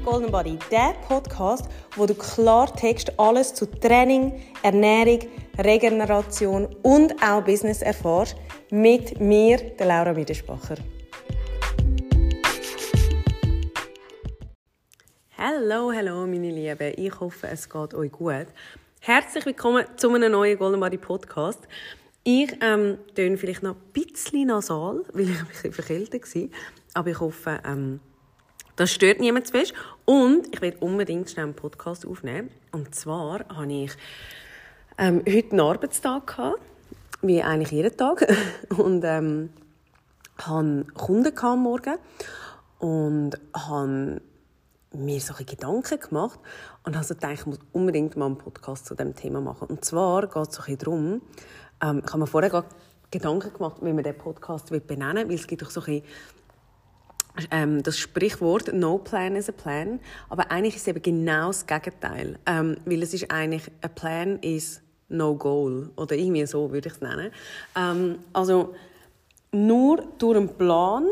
Golden Body, der Podcast, wo du Klartext alles zu Training, Ernährung, Regeneration und auch Business erfährst, mit mir, der Laura Miedespacher. Hallo meine Lieben, ich hoffe, es geht euch gut. Herzlich willkommen zu einem neuen Golden Body Podcast. Ich töne vielleicht noch ein bisschen nasal, weil ich ein bisschen verkältet war. Aber ich hoffe, das stört niemand zu fest. Und ich will unbedingt schnell einen Podcast aufnehmen. Und zwar hatte ich heute einen Arbeitstag gehabt, wie eigentlich jeden Tag. Und hatte Kunden am Morgen und habe mir so ein Gedanken gemacht und habe gedacht, ich muss unbedingt mal einen Podcast zu diesem Thema machen. Und zwar geht es so ein bisschen darum, ich habe mir vorher gerade Gedanken gemacht, wie man diesen Podcast benennen will, weil es gibt doch so ein bisschen, das Sprichwort «No plan is a plan», aber eigentlich ist es eben genau das Gegenteil, weil es ist eigentlich «a plan is no goal», oder irgendwie so würde ich es nennen. Also nur durch einen Plan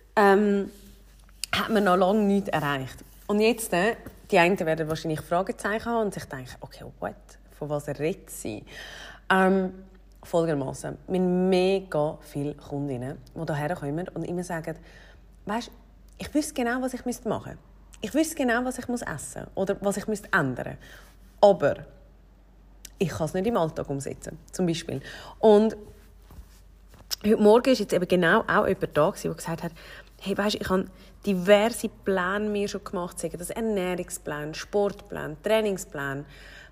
hat man noch lange nichts erreicht. Und jetzt, die einen werden wahrscheinlich Fragezeichen haben und sich denken, okay, what? Von was redet sie? Folgendermaßen: wir haben mega viele Kundinnen, die hierher kommen und immer sagen, weisst, ich wüsste genau, was ich machen müsste. Ich wüsste genau, was ich essen muss oder was ich ändern müsste. Aber ich kann es nicht im Alltag umsetzen, zum Beispiel. Und heute Morgen war jetzt eben genau auch jemand da, der gesagt hat, hey, weisst, ich habe diverse Pläne mir schon gemacht, sagen das Ernährungsplan, Sportplan, Trainingsplan,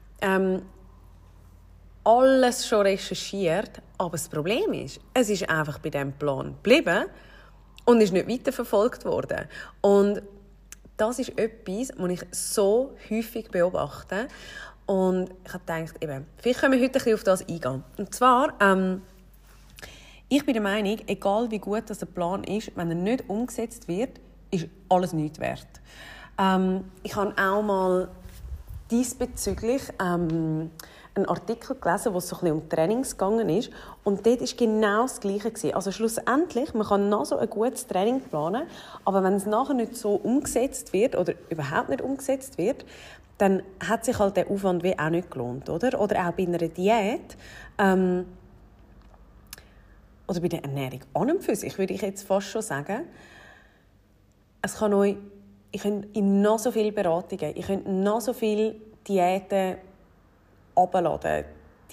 alles schon recherchiert, aber das Problem ist, es ist einfach bei diesem Plan geblieben und ist nicht weiterverfolgt worden. Und das ist etwas, was ich so häufig beobachte. Und ich habe gedacht, eben, vielleicht können wir heute ein bisschen auf das eingehen. Und zwar, ich bin der Meinung, egal wie gut der Plan ist, wenn er nicht umgesetzt wird, ist alles nichts wert. Ich habe auch mal diesbezüglich einen Artikel gelesen, wo es so ein bisschen um Trainings gegangen ist. Und dort war genau das Gleiche. Also schlussendlich, man kann noch so ein gutes Training planen, aber wenn es nachher nicht so umgesetzt wird oder überhaupt nicht umgesetzt wird, dann hat sich halt der Aufwand wie auch nicht gelohnt, oder? Oder auch bei einer Diät, oder bei der Ernährung an und für sich, würde ich jetzt fast schon sagen, es kann euch, ich könnt in noch so viele Beratungen, ich könnt noch so viele Diäten abladen,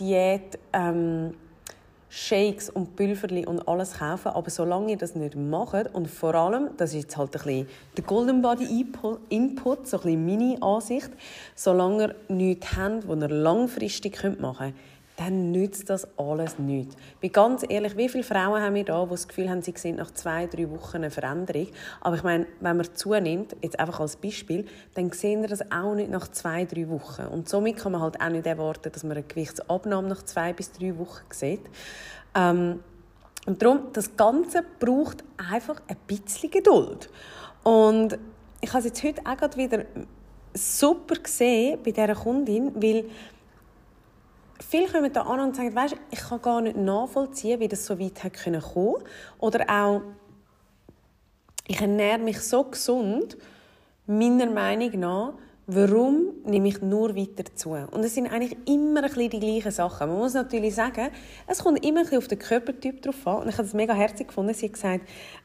Shakes und Pülverli und alles kaufen, aber solange ihr das nicht macht und vor allem, das ist jetzt halt ein bisschen der Golden Body Input, so ein bisschen meine Ansicht, solange ihr nichts habt, was ihr langfristig machen könnt, dann nützt das alles nichts. Ich bin ganz ehrlich, wie viele Frauen haben wir da, die das Gefühl haben, sie sehen nach 2-3 Wochen eine Veränderung. Aber ich meine, wenn man zunimmt, jetzt einfach als Beispiel, dann sehen wir das auch nicht nach 2-3 Wochen. Und somit kann man halt auch nicht erwarten, dass man eine Gewichtsabnahme nach 2 bis 3 Wochen sieht. Und darum, das Ganze braucht einfach ein bisschen Geduld. Und ich habe es jetzt heute auch gerade wieder super gesehen bei dieser Kundin, weil viele kommen da an und sagen, weisst, ich kann gar nicht nachvollziehen, wie das so weit kommen konnte. Oder auch, ich ernähre mich so gesund, meiner Meinung nach, warum nehme ich nur weiter zu? Und es sind eigentlich immer ein bisschen die gleichen Sachen. Man muss natürlich sagen, es kommt immer ein bisschen auf den Körpertyp drauf an. Und ich habe es mega herzig gefunden. Sie hat gesagt,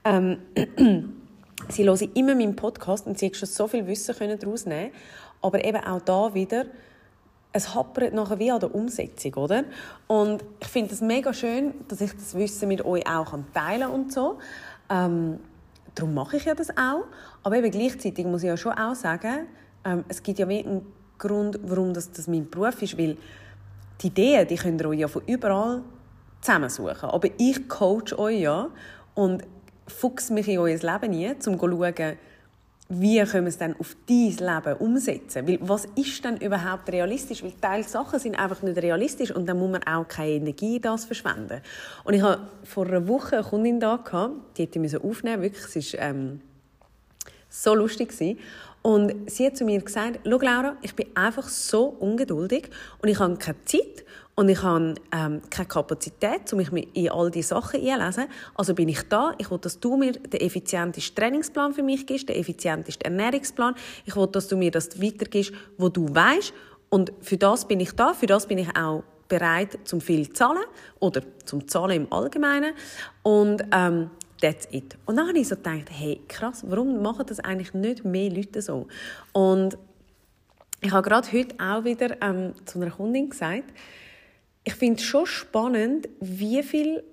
sie hören immer meinen Podcast und sie hat schon so viel Wissen daraus nehmen können. Aber eben auch da wieder, es hapert nachher wie an der Umsetzung, oder? Und ich finde es mega schön, dass ich das Wissen mit euch auch teilen kann und so. Darum mache ich ja das auch. Aber eben gleichzeitig muss ich ja schon auch sagen, es gibt ja wie einen Grund, warum das mein Beruf ist, weil die Ideen, die könnt ihr euch ja von überall zusammensuchen. Aber ich coach euch ja und fuchse mich in euer Leben ein, um zu schauen, wie können wir es dann auf dein Leben umsetzen? Weil was ist denn überhaupt realistisch? Weil Teil Sachen sind einfach nicht realistisch und dann muss man auch keine Energie in das verschwenden. Und ich hatte vor einer Woche eine Kundin da, die hätte ich aufnehmen müssen. Wirklich, es war so lustig. Und sie hat zu mir gesagt, schau Laura, ich bin einfach so ungeduldig und ich habe keine Zeit und ich habe keine Kapazität, um mich in all diese Sachen einzulesen. Also bin ich da. Ich will, dass du mir den effizientesten Trainingsplan für mich gibst, den effizientesten Ernährungsplan. Ich will, dass du mir das weitergibst, wo du weißt. Und für das bin ich da. Für das bin ich auch bereit, zum viel zu zahlen oder zum Zahlen im Allgemeinen. Und that's it. Und dann habe ich so gedacht, hey, krass, warum machen das eigentlich nicht mehr Leute so? Und ich habe gerade heute auch wieder zu einer Kundin gesagt, ich finde es schon spannend, wie viele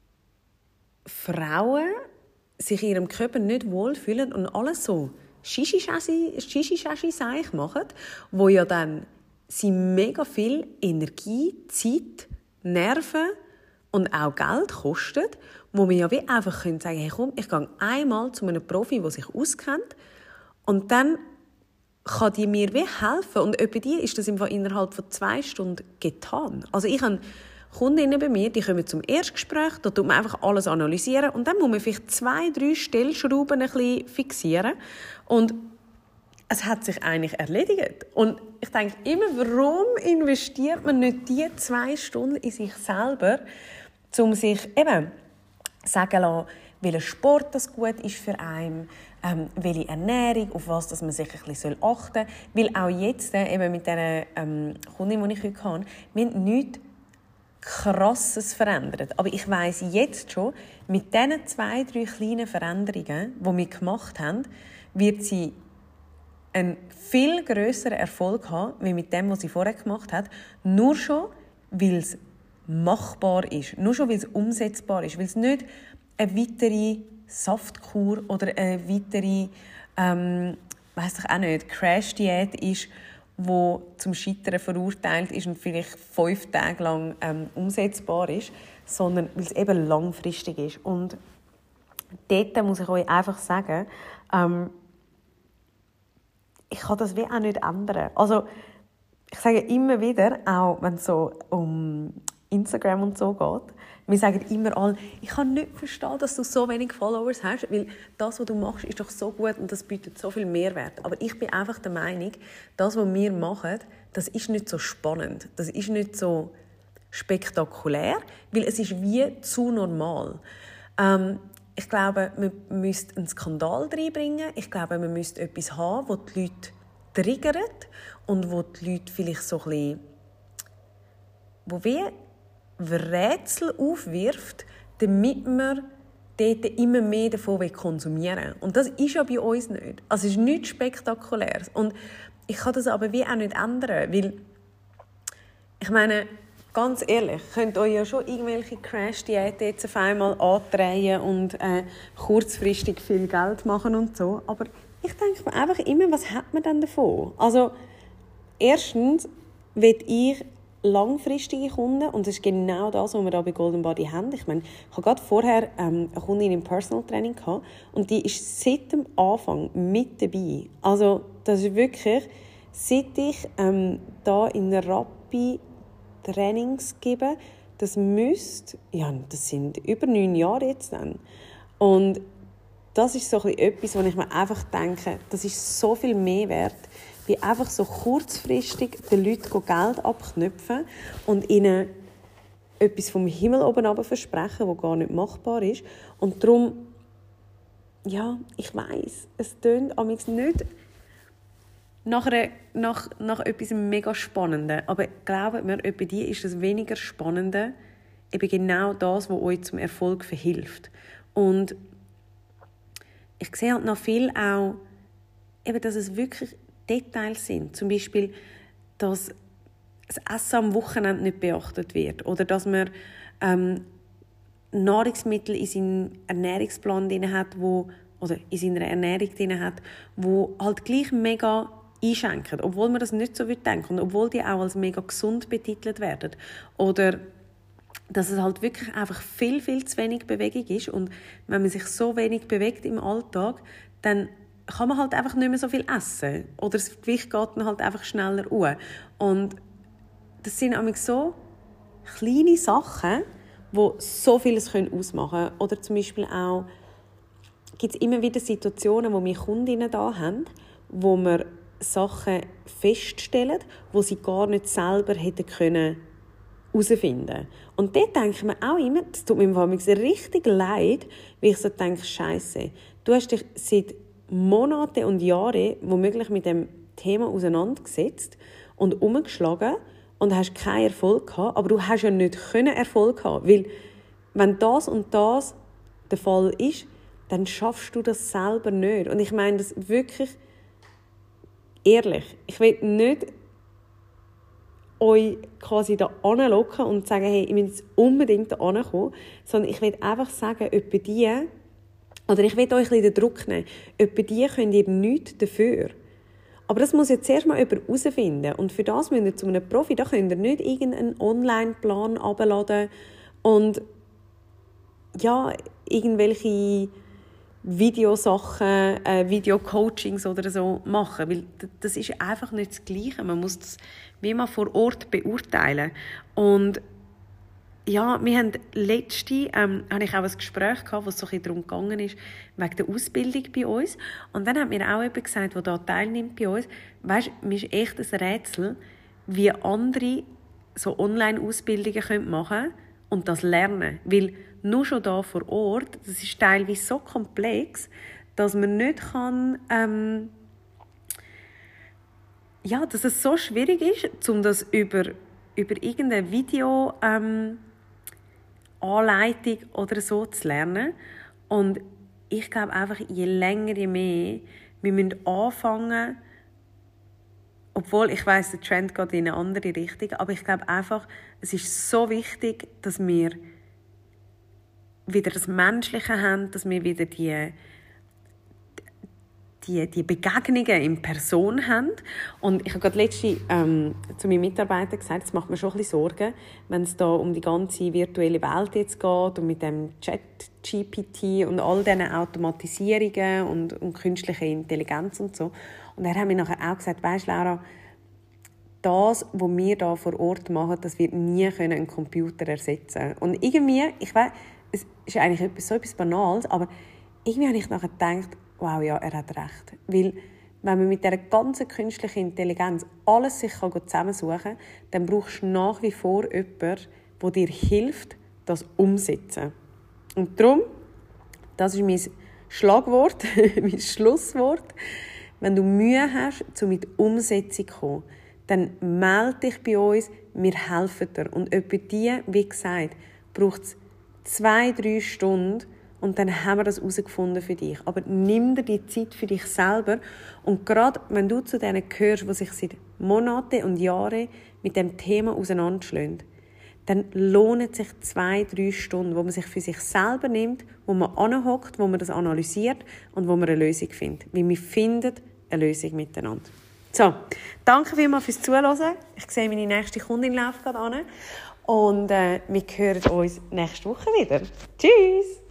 Frauen sich in ihrem Körper nicht wohlfühlen und alles so Shishi-Shashi machen, wo ja dann sie mega viel Energie, Zeit, Nerven und auch Geld kostet, wo man ja wie einfach sagen können, hey komm, ich gehe einmal zu einem Profi, der sich auskennt und dann kann die mir wie helfen. Und etwa die ist das innerhalb von 2 Stunden getan. Also ich habe Kundinnen bei mir, die kommen zum Erstgespräch, da tut man einfach alles analysieren und dann muss man vielleicht 2, 3 Stellschrauben ein bisschen fixieren. Und es hat sich eigentlich erledigt. Und ich denke immer, warum investiert man nicht die 2 Stunden in sich selber, um sich eben sagen lassen, welcher Sport das gut ist für einen, welche Ernährung, auf was dass man sich ein bisschen achten soll. Weil auch jetzt, eben mit dieser Kundin, die ich heute habe, wir haben nichts Krasses verändert. Aber ich weiss jetzt schon, mit diesen 2, 3 kleinen Veränderungen, die wir gemacht haben, wird sie einen viel grösseren Erfolg haben, wie mit dem, was sie vorher gemacht hat. Nur schon, weil es machbar ist. Nur schon, weil es umsetzbar ist. Weil es nicht eine weitere Saftkur oder eine weitere, weiss ich auch nicht, Crash-Diät ist, die zum Scheitern verurteilt ist und vielleicht 5 Tage lang umsetzbar ist, sondern weil es eben langfristig ist. Und dort muss ich euch einfach sagen, ich kann das wie auch nicht ändern. Also, ich sage immer wieder, auch wenn es so um Instagram und so geht, wir sagen immer alle, ich kann nicht verstehen, dass du so wenig Followers hast, weil das, was du machst, ist doch so gut und das bietet so viel Mehrwert. Aber ich bin einfach der Meinung, das, was wir machen, das ist nicht so spannend, das ist nicht so spektakulär, weil es ist wie zu normal. Ich glaube, man müsste einen Skandal reinbringen. Ich glaube, man müsste etwas haben, das die Leute triggert und wo die Leute vielleicht so ein bisschen, wo wie Rätsel aufwirft, damit man dort immer mehr davon konsumieren will. Und das ist ja bei uns nicht. Also es ist nichts Spektakuläres. Und ich kann das aber wie auch nicht ändern, weil ich meine, ganz ehrlich, könnt ihr ja schon irgendwelche Crash-Diäten jetzt auf einmal andrehen und kurzfristig viel Geld machen und so. Aber ich denke mir einfach immer, was hat man denn davon? Also, erstens will ich langfristige Kunden, und das ist genau das, was wir da bei Golden Body haben. Ich meine, ich hatte gerade vorher eine Kundin im Personal Training gehabt, und die ist seit dem Anfang mit dabei. Also, das ist wirklich, seit ich da in Rappi Trainings gebe, das sind über 9 Jahre jetzt dann. Und das ist so etwas, wo ich mir einfach denke, das ist so viel mehr wert, wie einfach so kurzfristig den Leuten Geld abknüpfen und ihnen etwas vom Himmel oben runter versprechen, das gar nicht machbar ist. Und darum, ja, ich weiss, es tönt amigs nicht nach etwas mega Spannendem. Aber glaubt mir, etwa die ist das weniger Spannende, eben genau das, was euch zum Erfolg verhilft. Und ich sehe halt noch viel auch, eben, dass es wirklich Details sind. Zum Beispiel, dass das Essen am Wochenende nicht beachtet wird. Oder dass man Nahrungsmittel in seinem Ernährungsplan drin hat, oder in seiner Ernährung drin hat, wo halt gleich mega einschenken, obwohl man das nicht so denken und obwohl die auch als mega gesund betitelt werden. Oder dass es halt wirklich einfach viel, viel zu wenig Bewegung ist. Und wenn man sich so wenig bewegt im Alltag, dann kann man halt einfach nicht mehr so viel essen. Oder das Gewicht geht dann halt einfach schneller hoch. Und das sind nämlich so kleine Sachen, die so vieles ausmachen können. Oder zum Beispiel auch gibt es immer wieder Situationen, wo wir Kundinnen da haben, wo wir Sachen feststellen, wo sie gar nicht selber hätten können herausfinden. Und dort denke ich mir auch immer, das tut mir manchmal richtig leid, weil ich so denke, Scheisse, du hast dich seit Monaten und Jahren womöglich mit dem Thema auseinandergesetzt und umgeschlagen und hast keinen Erfolg gehabt, aber du hast ja nicht Erfolg haben, weil wenn das und das der Fall ist, dann schaffst du das selber nicht. Und ich meine das wirklich ehrlich. Ich will nicht euch quasi da anlocken und sagen, hey, ich will jetzt unbedingt da ankommen, sondern ich will einfach sagen, etwa die, oder ich will euch ein bisschen den Druck nehmen, etwa die könnt ihr nichts dafür. Aber das muss jetzt erst mal jemand herausfinden. Und für das müsst ihr zu einem Profi, da könnt ihr nicht irgendeinen Online-Plan herunterladen und ja, irgendwelche Videosachen, Videocoachings oder so machen, weil das ist einfach nicht das Gleiche. Man muss das wie mal vor Ort beurteilen. Und ja, wir haben letzte, habe ich auch ein Gespräch gehabt, wo es so ein bisschen darum gegangen ist, wegen der Ausbildung bei uns. Und dann hat mir auch jemand gesagt, der da teilnimmt bei uns, weisst, mir ist echt ein Rätsel, wie andere so Online-Ausbildungen machen können und das lernen. Weil nur schon da vor Ort, das ist teilweise so komplex, dass man nicht kann, dass es so schwierig ist, um das über irgendeine Video Anleitung oder so zu lernen. Und ich glaube einfach, je länger, je mehr, wir müssen anfangen, obwohl ich weiss, der Trend geht in eine andere Richtung, aber ich glaube einfach, es ist so wichtig, dass wir wieder das Menschliche haben, dass wir wieder die Begegnungen in Person haben. Und ich habe gerade letztens zu meinen Mitarbeitern gesagt, es macht mir schon ein bisschen Sorgen, wenn es da um die ganze virtuelle Welt jetzt geht und mit dem Chat-GPT und all diesen Automatisierungen und künstlicher Intelligenz und so. Und er hat mir nachher auch gesagt, weisst Laura, das, was wir da vor Ort machen, das wird nie einen Computer ersetzen. Und irgendwie, ich weiss, es ist eigentlich etwas Banales, aber irgendwie habe ich nachher gedacht, wow, ja, er hat recht. Weil, wenn man mit dieser ganzen künstlichen Intelligenz alles sich zusammensuchen kann, dann brauchst du nach wie vor jemanden, der dir hilft, das umzusetzen. Und darum, das ist mein Schlagwort, mein Schlusswort. Wenn du Mühe hast, mit Umsetzung zu kommen, dann melde dich bei uns, wir helfen dir. Und etwa die, wie gesagt, braucht es 2-3 Stunden und dann haben wir das herausgefunden für dich. Aber nimm dir die Zeit für dich selber. Und gerade wenn du zu denen gehörst, die sich seit Monaten und Jahren mit dem Thema auseinanderschlagen, dann lohnen sich 2-3 Stunden, wo man sich für sich selber nimmt, wo man anhockt, wo man das analysiert und wo man eine Lösung findet. Weil wir finden eine Lösung miteinander. So, danke vielmals fürs Zuhören. Ich sehe, meine nächste Kundin läuft gerade an. Und wir hören uns nächste Woche wieder. Tschüss!